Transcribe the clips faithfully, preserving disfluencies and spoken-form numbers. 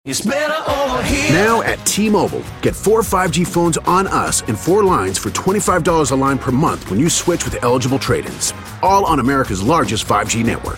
It's better over here. Now at T-Mobile, get four five G phones on us and four lines for twenty-five dollars a line per month when you switch with eligible trade-ins. All on America's largest five G network.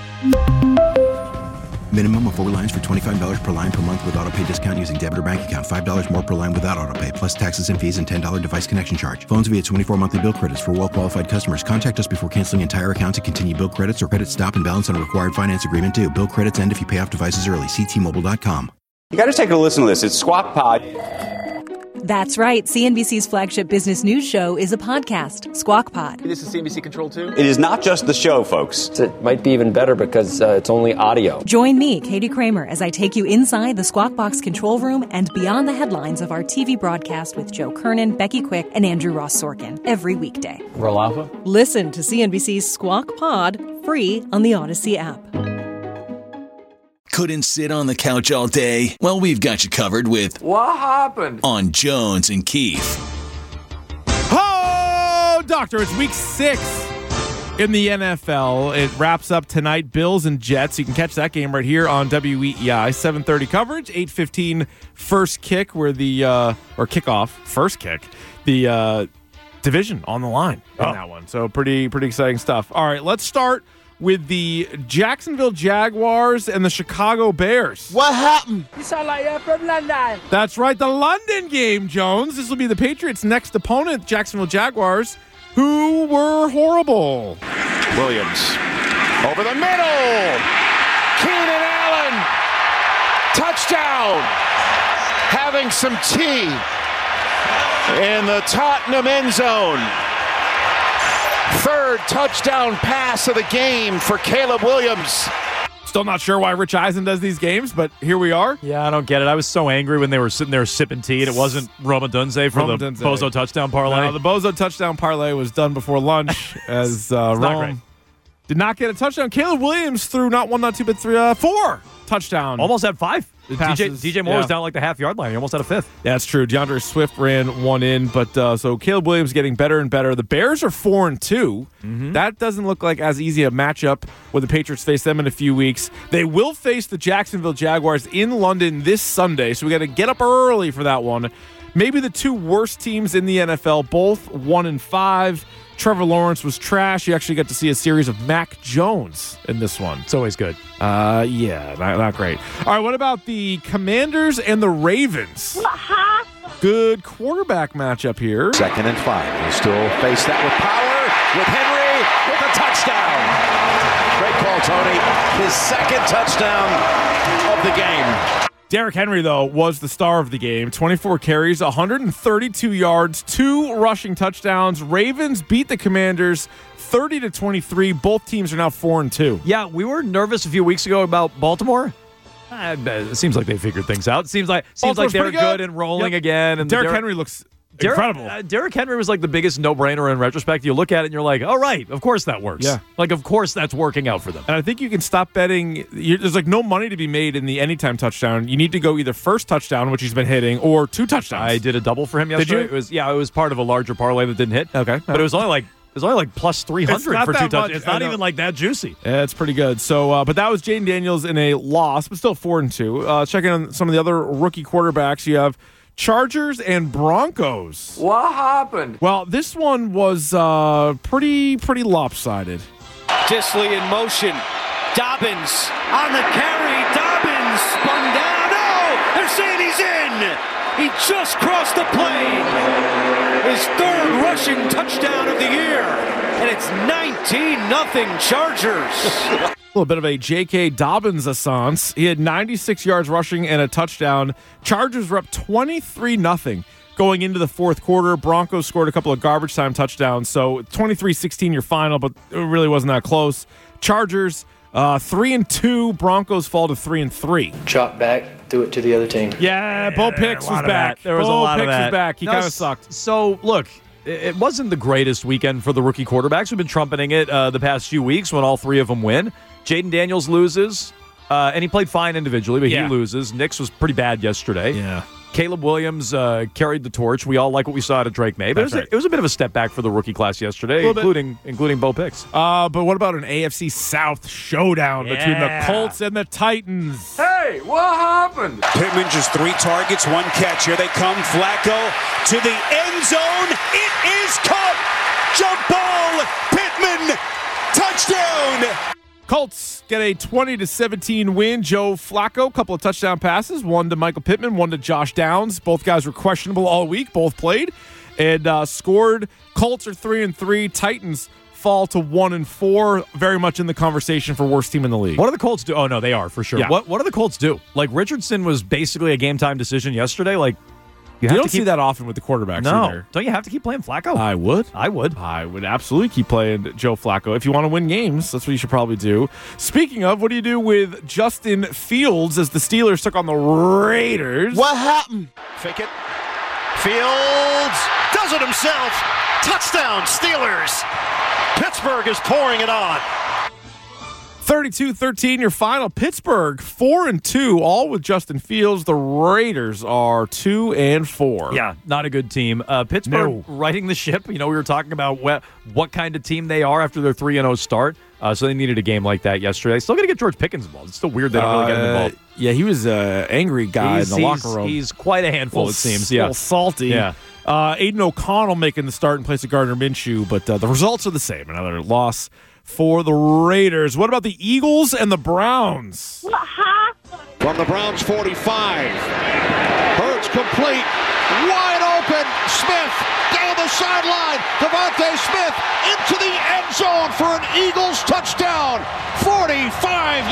Minimum of four lines for twenty-five dollars per line per month with autopay discount using debit or bank account. five dollars more per line without autopay, plus taxes and fees and ten dollars device connection charge. Phones via twenty-four monthly bill credits for well-qualified customers. Contact us before canceling entire account to continue bill credits or credit stop and balance on a required finance agreement due. Bill credits end if you pay off devices early. See T Mobile dot com. You got to take a listen to this. It's Squawk Pod. That's right. C N B C's flagship business news show is a podcast, Squawk Pod. This is C N B C Control too? It is not just the show, folks. It might be even better because uh, it's only audio. Join me, Katie Kramer, as I take you inside the Squawk Box control room and beyond the headlines of our T V broadcast with Joe Kernan, Becky Quick, and Andrew Ross Sorkin every weekday. Roll Alpha? Listen to C N B C's Squawk Pod free on the Odyssey app. Couldn't sit on the couch all day? Well, we've got you covered with What happened? On Jones and Keefe. Oh, doctor, it's week six in the N F L. It wraps up tonight, Bills and Jets. You can catch that game right here on W E E I. seven thirty coverage, eight fifteen first kick, where the, uh, or kickoff, first kick, the uh, division on the line in oh. that one. So pretty, pretty exciting stuff. All right, let's start with the Jacksonville Jaguars and the Chicago Bears. What happened? You sound like you're from London. That's right, the London game, Jones. This will be the Patriots' next opponent, Jacksonville Jaguars, who were horrible. Williams over the middle. Keenan Allen. Touchdown. Having some tea in the Tottenham end zone. Third touchdown pass of the game for Caleb Williams. Still not sure why Rich Eisen does these games, but here we are. Yeah, I don't get it. I was so angry when they were sitting there sipping tea, and it wasn't Roma Dunze for Roma the Dunze. Bozo touchdown parlay. No, the Bozo touchdown parlay was done before lunch as uh, Rome did not get a touchdown. Caleb Williams threw not one, not two, but three, uh, four touchdowns. Almost had five. Passes, D J, D J Moore yeah. was down like the half-yard line. He almost had a fifth. Yeah, that's true. DeAndre Swift ran one in, but uh, so Caleb Williams getting better and better. The Bears are four and two. Mm-hmm. That doesn't look like as easy a matchup when the Patriots face them in a few weeks. They will face the Jacksonville Jaguars in London this Sunday, so we got to get up early for that one. Maybe the two worst teams in the N F L, both one and five. Trevor Lawrence was trash. You actually got to see a series of Mac Jones in this one. It's always good. Uh, yeah, not, not great. All right, what about the Commanders and the Ravens? Good quarterback matchup here. Second and five. He'll still face that with power, with Henry, with a touchdown. Great call, Tony. His second touchdown of the game. Derrick Henry, though, was the star of the game. twenty-four carries, one hundred thirty-two yards, two rushing touchdowns. Ravens beat the Commanders thirty to twenty-three. Both teams are now four and two. Yeah, we were nervous a few weeks ago about Baltimore. Uh, it seems like they figured things out. It seems like seems like they're good. good and rolling yep. again. And Derrick Derrick, Henry looks Derrick, incredible. Uh, Derrick Henry was like the biggest no-brainer in retrospect. You look at it and you're like, oh, right, of course that works. Yeah. Like, of course that's working out for them. And I think you can stop betting. You're, there's like no money to be made in the anytime touchdown. You need to go either first touchdown, which he's been hitting, or two touchdowns. I did a double for him yesterday. Did you? It was, yeah, it was part of a larger parlay that didn't hit. Okay. But it was only like It was only like plus three hundred for two touchdowns. It's not even like that juicy. Yeah, it's pretty good. So, uh, but that was Jaden Daniels in a loss, but still four and two. Uh, checking on some of the other rookie quarterbacks, you have Chargers and Broncos. What happened? Well, this one was uh, pretty pretty lopsided. Disley in motion. Dobbins on the carry. Dobbins spun down. No! They're saying he's in! He just crossed the plane. His third rushing touchdown of the year. And it's nineteen nothing Chargers. A little bit of a J K. Dobbins-assance. He had ninety-six yards rushing and a touchdown. Chargers were up twenty-three nothing going into the fourth quarter. Broncos scored a couple of garbage time touchdowns. So twenty-three sixteen your final, but it really wasn't that close. Chargers, uh, three and two. Broncos fall to three and three. Chop back, do it to the other team. Yeah, Bo Picks was back. There was Bo a lot Picks of that. was back. He No, kind of sucked. So, look, it wasn't the greatest weekend for the rookie quarterbacks. We've been trumpeting it uh, the past few weeks when all three of them win. Jaden Daniels loses, uh, and he played fine individually, but Yeah. he loses. Nix was pretty bad yesterday. Yeah. Caleb Williams uh, carried the torch. We all like what we saw out of Drake May. But it was, right. a, it was a bit of a step back for the rookie class yesterday, including including Bo Picks. Uh, but what about an A F C South showdown Yeah. between the Colts and the Titans? Hey, what happened? Pittman just three targets, one catch. Here they come. Flacco to the end zone. It is caught. Jump ball. Pittman. Touchdown. Colts get a twenty to seventeen win. Joe Flacco, couple of touchdown passes, one to Michael Pittman, one to Josh Downs. Both guys were questionable all week. Both played and uh, scored. Colts are three and three. Titans fall to one and four. Very much in the conversation for worst team in the league. What do the Colts do? Oh no, they are for sure. Yeah. What What do the Colts do? Like Richardson was basically a game time decision yesterday. Like You, have don't to keep, see that often with the quarterbacks No, either. don't you have to keep playing Flacco? I would. I would. I would absolutely keep playing Joe Flacco. If you want to win games, that's what you should probably do. Speaking of, what do you do with Justin Fields as the Steelers took on the Raiders? What happened? Fake it. Fields does it himself. Touchdown, Steelers. Pittsburgh is pouring it on. thirty-two thirteen, your final. Pittsburgh four and two, all with Justin Fields. The Raiders are two and four. Yeah, not a good team. Uh, Pittsburgh No. righting the ship. You know, we were talking about what what kind of team they are after their three and oh start. Uh, so they needed a game like that yesterday. Still got to get George Pickens involved. It's still weird they don't really get him involved. Uh, yeah, he was an angry guy He's, in the he's- locker room. He's quite a handful, Little it seems. s- Yeah, little salty. Yeah. Uh, Aiden O'Connell making the start in place of Gardner Minshew, but uh, the results are the same. Another loss for the Raiders. What about the Eagles and the Browns? From the Browns forty-five. Hurts complete. Wide open. Smith down the sideline. Devontae Smith into the end zone for an Eagles touchdown. forty-five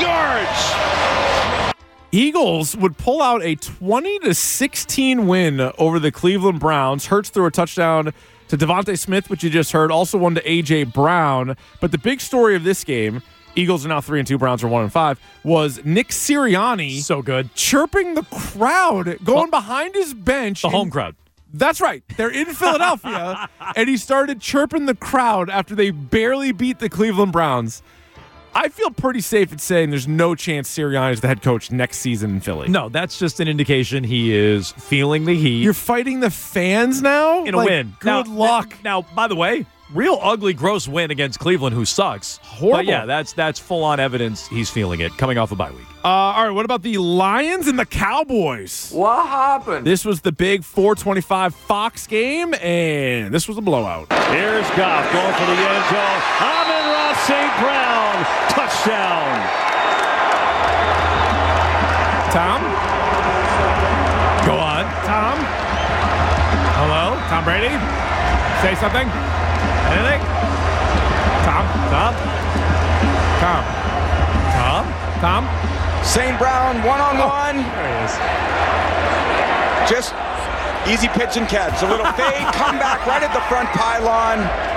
yards. Eagles would pull out a twenty to sixteen win over the Cleveland Browns. Hurts threw a touchdown to Devontae Smith, which you just heard, also one to A J Brown. But the big story of this game, Eagles are now three and two, Browns are one and five, was Nick Sirianni so good chirping the crowd, going behind his bench. The and- home crowd. That's right. They're in Philadelphia, and he started chirping the crowd after they barely beat the Cleveland Browns. I feel pretty safe at saying there's no chance Sirianni is the head coach next season in Philly. No, that's just an indication he is feeling the heat. You're fighting the fans now? in a Like, win. Good now, luck. Now, by the way, real ugly, gross win against Cleveland, who sucks. Horrible. But yeah, that's that's full on evidence he's feeling it coming off a bye week. Uh, all right, what about the Lions and the Cowboys? What happened? This was the big four twenty-five Fox game, and this was a blowout. Here's Goff going for the end zone. Amon-Ra Saint Brown, touchdown. Tom? Go on. Tom? Hello? Tom Brady? Say something? Anything? Tom? Tom? Tom? Tom? Tom? Saint Brown, one-on-one. There he is. Just easy pitch and catch. A little fade, come back right at the front pylon.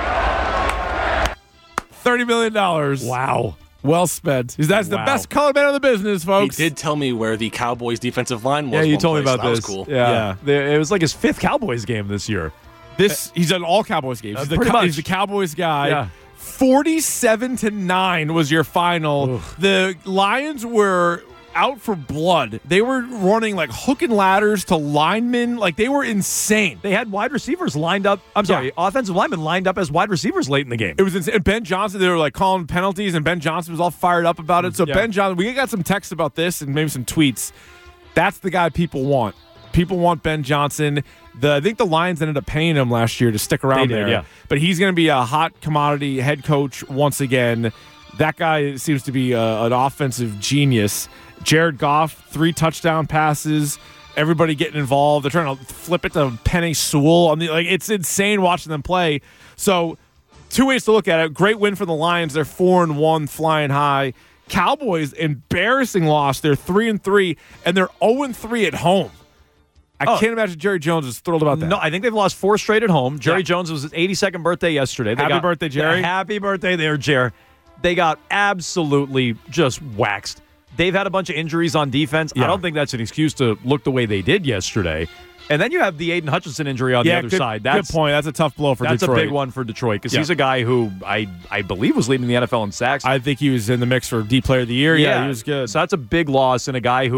thirty million dollars. Wow. Well spent. That's the Wow. best color man in the business, He folks. did tell me where the Cowboys' defensive line was. Yeah, you one told me place, about so this. That was cool. Yeah. Yeah. The- It was like his fifth Cowboys game this year. This he's done all Cowboys games. Uh, He's, the, pretty Co- much. he's the Cowboys guy. Yeah. forty-seven to nine was your final. Oof. The Lions were out for blood. They were running like hook and ladders to linemen. Like they were insane. They had wide receivers lined up. I'm sorry, Yeah. offensive linemen lined up as wide receivers late in the game. It was insane. And Ben Johnson, they were like calling penalties, and Ben Johnson was all fired up about it. So Yeah. Ben Johnson, we got some text about this and maybe some tweets. That's the guy people want. People want Ben Johnson. The I think the Lions ended up paying him last year to stick around They did, there. yeah. But he's going to be a hot commodity head coach once again. That guy seems to be a, an offensive genius. Jared Goff, three touchdown passes. Everybody getting involved. They're trying to flip it to Penei Sewell. On the like, it's insane watching them play. So, two ways to look at it. Great win for the Lions. They're four and one, flying high. Cowboys, embarrassing loss. They're three and three, and they're zero and three at home. I Oh. can't imagine Jerry Jones is thrilled about that. No, I think they've lost four straight at home. Jerry Yeah. Jones was his eighty-second birthday yesterday. They Happy got- birthday, Jerry. Happy birthday there, Jerry. They got absolutely just waxed. They've had a bunch of injuries on defense. Yeah. I don't think that's an excuse to look the way they did yesterday. And then you have the Aiden Hutchinson injury on yeah, the other good, side. That's good point. That's a tough blow for That's Detroit. a big one for Detroit because Yeah. he's a guy who I I believe was leading the N F L in sacks. I think he was in the mix for D Player of the Year. Yeah, he was good. So that's a big loss and a guy who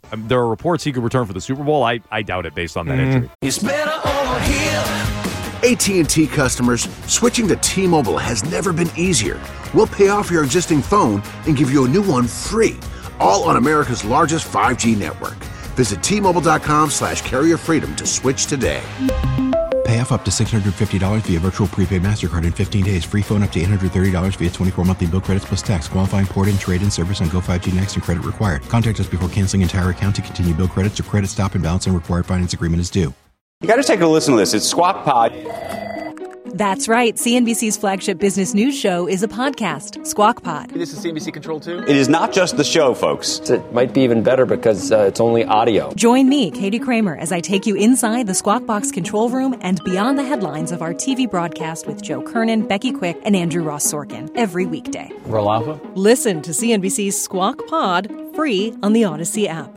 Um, there are reports he could return for the Super Bowl. I, I doubt it based on that Mm. injury. It's better over here. A T and T customers, switching to T-Mobile has never been easier. We'll pay off your existing phone and give you a new one free, all on America's largest five G network. Visit T-Mobile.com slash carrier freedom to switch today. Pay off up to six hundred fifty dollars via virtual prepaid MasterCard in fifteen days. Free phone up to eight hundred thirty dollars via twenty-four monthly bill credits plus tax. Qualifying port-in, trade-in service on Go five G Next and credit required. Contact us before canceling entire account to continue bill credits or credit stop and balance and required finance agreement is due. You got to take a listen to this. It's Squawk Pod. That's right. C N B C's flagship business news show is a podcast, Squawk Pod. This is C N B C Control two? It is not just the show, folks. It might be even better because uh, it's only audio. Join me, Katie Kramer, as I take you inside the Squawk Box control room and beyond the headlines of our T V broadcast with Joe Kernan, Becky Quick, and Andrew Ross Sorkin every weekday. Roll Alpha? Listen to C N B C's Squawk Pod free on the Odyssey app.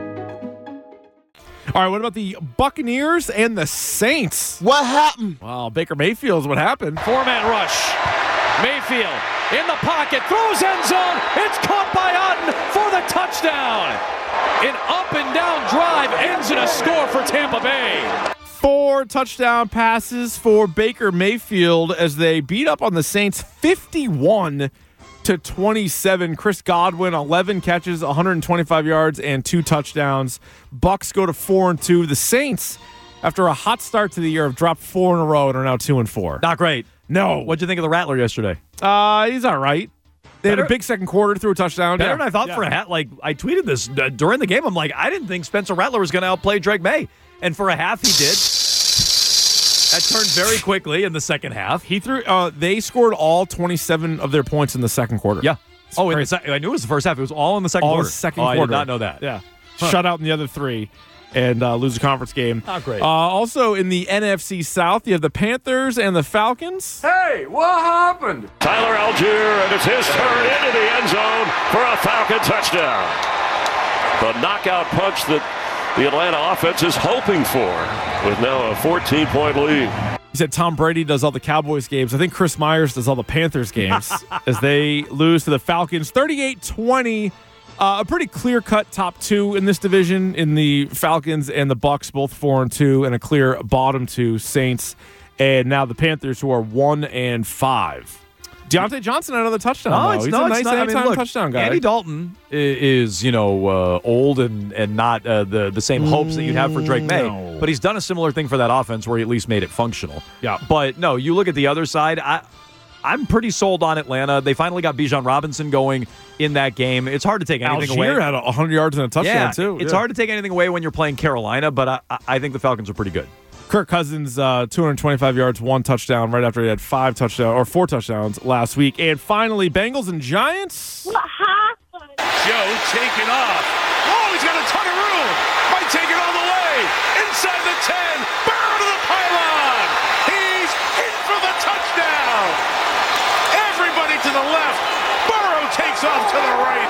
All right, what about the Buccaneers and the Saints? What happened? Wow, Baker Mayfield is what happened. Four-man rush. Mayfield in the pocket, throws end zone. It's caught by Otten for the touchdown. An up-and-down drive ends in a score for Tampa Bay. Four touchdown passes for Baker Mayfield as they beat up on the Saints fifty-one to twenty-seven. Chris Godwin, eleven catches, one hundred twenty-five yards, and two touchdowns. Bucks go to four and two. The Saints, after a hot start to the year, have dropped four in a row and are now two and four. Not great. No. What'd you think of the Rattler yesterday? Uh, he's all right. They Better, had a big second quarter, threw a touchdown. Better yeah. than I thought yeah. for a hat. Like, I tweeted this uh, during the game. I'm like, I didn't think Spencer Rattler was going to outplay Drake May. And for a half, he did. That turned very quickly in the second half. He threw. Uh, they scored all twenty-seven of their points in the second quarter. Yeah. It's oh, in the crazy. se- I knew it was the first half. It was all in the second all quarter. the second oh, quarter. I did not know that. Yeah. Huh. Shut out in the other three and uh, lose a conference game. Not great. Uh, also in the N F C South, you have the Panthers and the Falcons. Hey, what happened? Tyler Algier, and it's his turn into the end zone for a Falcon touchdown. The knockout punch that the Atlanta offense is hoping for with now a fourteen-point lead. He said Tom Brady does all the Cowboys games. I think Chris Myers does all the Panthers games as they lose to the Falcons thirty-eight twenty. Uh, a pretty clear-cut top two in this division in the Falcons and the Bucks, both four and two, and a clear bottom two, Saints, and now the Panthers, who are one and five. Deontay Johnson had another touchdown. No, though. it's, He's no, a nice it's not. I mean, anytime look, touchdown guy. Andy Dalton is, you know, uh, old and and not uh, the the same hopes that you'd have for Drake May. No. But he's done a similar thing for that offense where he at least made it functional. Yeah. But no, you look at the other side. I, I'm pretty sold on Atlanta. They finally got Bijan Robinson going in that game. It's hard to take anything Algier away. had one hundred yards and a touchdown yeah, too. It's yeah. hard to take anything away when you're playing Carolina, but I, I think the Falcons are pretty good. Kirk Cousins, uh, two hundred twenty-five yards, one touchdown right after he had five touchdowns or four touchdowns last week. And finally, Bengals and Giants. What happened? Joe taking off. Oh, he's got a ton of room. Might take it all the way. Inside the ten. Burrow to the pylon. He's in for the touchdown. Everybody to the left. Burrow takes off to the right.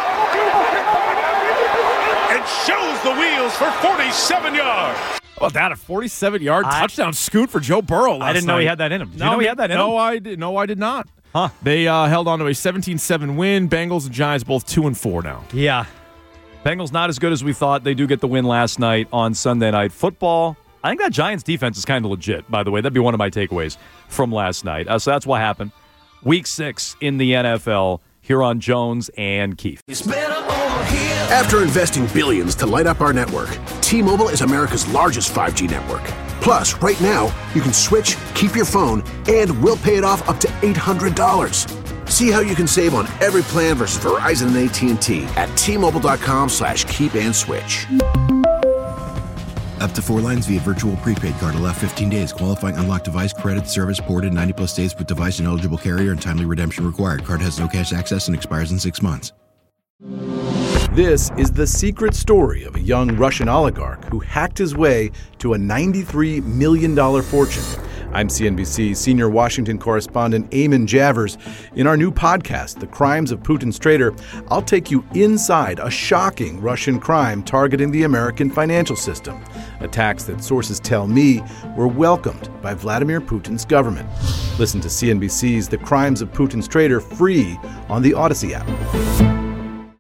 And shows the wheels for forty-seven yards. Well, that a forty-seven-yard touchdown scoot for Joe Burrow last I didn't know night. he had that in him. Did no, you know he had that in no, him? I did. No, I did not. Huh. They uh, held on to a seventeen seven win. Bengals and Giants both two and four now. Yeah. Bengals not as good as we thought. They do get the win last night on Sunday Night Football. I think that Giants defense is kind of legit, by the way. That'd be one of my takeaways from last night. Uh, so that's what happened. Week six in the N F L here on Jones and Keefe. After investing billions to light up our network, T-Mobile is America's largest five G network. Plus, right now, you can switch, keep your phone, and we'll pay it off up to eight hundred dollars. See how you can save on every plan versus Verizon and A T and T at T-Mobile.com slash keep and switch. Up to four lines via virtual prepaid card. Allow fifteen days. Qualifying unlocked device credit service ported ninety plus days with device and eligible carrier and timely redemption required. Card has no cash access and expires in six months. This is the secret story of a young Russian oligarch who hacked his way to a ninety-three million dollars fortune. I'm C N B C senior Washington correspondent Eamon Javers. In our new podcast, The Crimes of Putin's Traitor, I'll take you inside a shocking Russian crime targeting the American financial system. Attacks that sources tell me were welcomed by Vladimir Putin's government. Listen to C N B C's The Crimes of Putin's Traitor free on the Odyssey app.